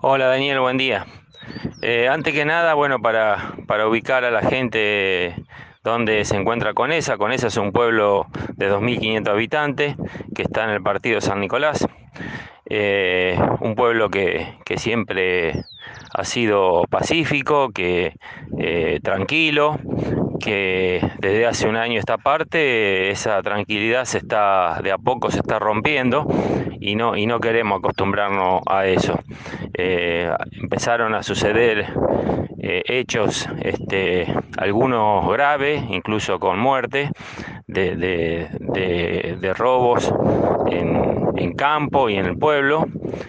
Hola Daniel, buen día. Antes que nada, bueno, para ubicar a la gente donde se encuentra Conesa. Conesa es un pueblo de 2.500 habitantes que está en el partido San Nicolás. Un pueblo que siempre ha sido pacífico, tranquilo, que desde hace un año esta parte esa tranquilidad de a poco se está rompiendo y no queremos acostumbrarnos a eso. Empezaron a suceder hechos, algunos graves, incluso con muerte, de robos en campo y en el pueblo.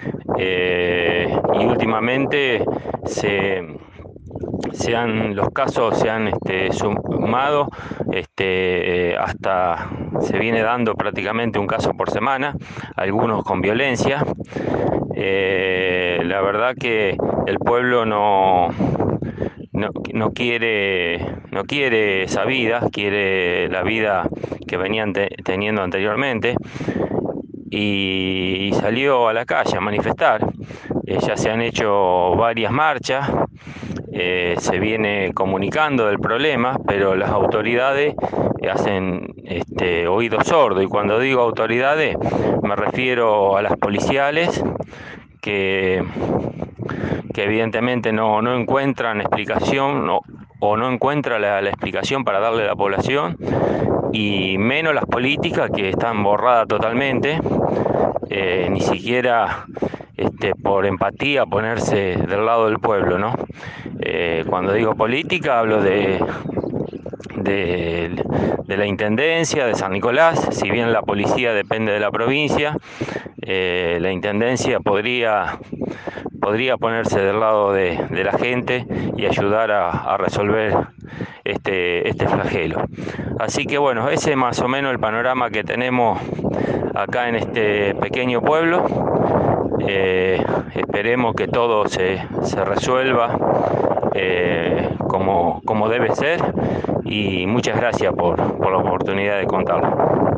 Y últimamente se, los casos se han sumado, hasta se viene dando prácticamente un caso por semana, algunos con violencia. La verdad que el pueblo no quiere esa vida, quiere la vida que venían teniendo anteriormente y salió a la calle a manifestar. Ya se han hecho varias marchas, se viene comunicando del problema, pero las autoridades hacen oídos sordos, y cuando digo autoridades me refiero a las policiales que, que evidentemente no encuentran explicación o no encuentran la explicación para darle a la población, y menos las políticas, que están borradas totalmente. Ni siquiera por empatía ponerse del lado del pueblo, ¿no? Cuando digo política hablo de, de la Intendencia de San Nicolás. Si bien la policía depende de la provincia, la Intendencia podría ponerse del lado de la gente y ayudar a resolver este flagelo. Así que bueno, ese es más o menos el panorama que tenemos acá en este pequeño pueblo. Esperemos que todo se resuelva como debe ser, y muchas gracias por la oportunidad de contarlo.